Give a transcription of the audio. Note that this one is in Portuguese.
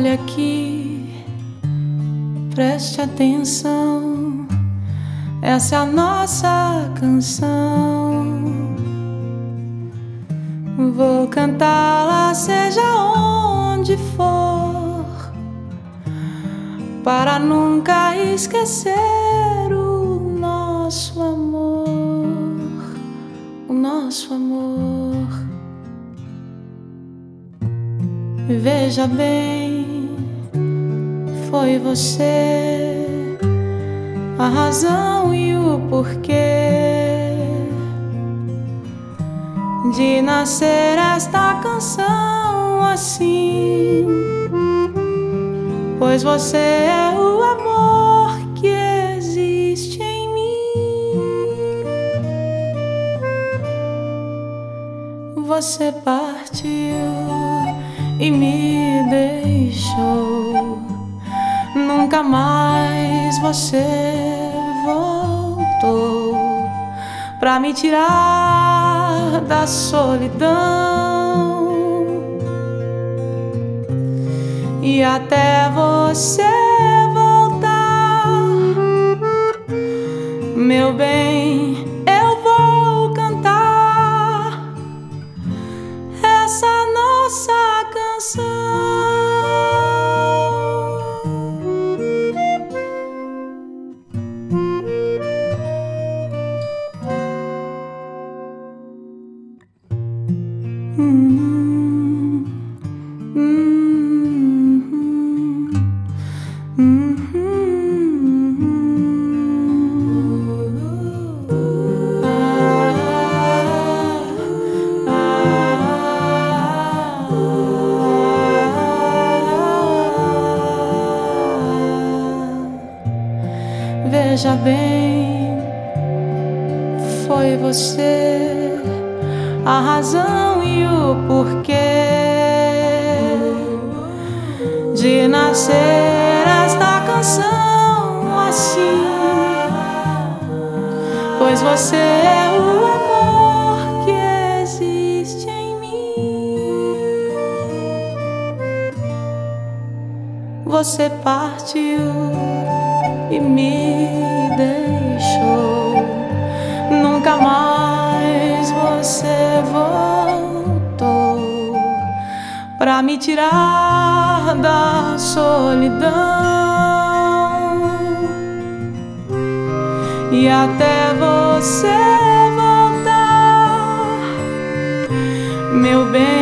Olha aqui, preste atenção, essa é a nossa canção. Vou cantá-la seja onde for, para nunca esquecer o nosso amor, o nosso amor. Veja bem, foi você a razão e o porquê de nascer esta canção assim, pois você é o amor que existe em mim. Você partiu e me deixou, nunca mais você voltou pra me tirar da solidão. E até você voltar, meu bem, eu vou cantar essa nossa canção. Veja bem, foi você a razão e o porquê de nascer esta canção assim, pois você é o amor que existe em mim. Você partiu e me deixou, nunca mais você voltou pra me tirar da solidão. E até você voltar, meu bem,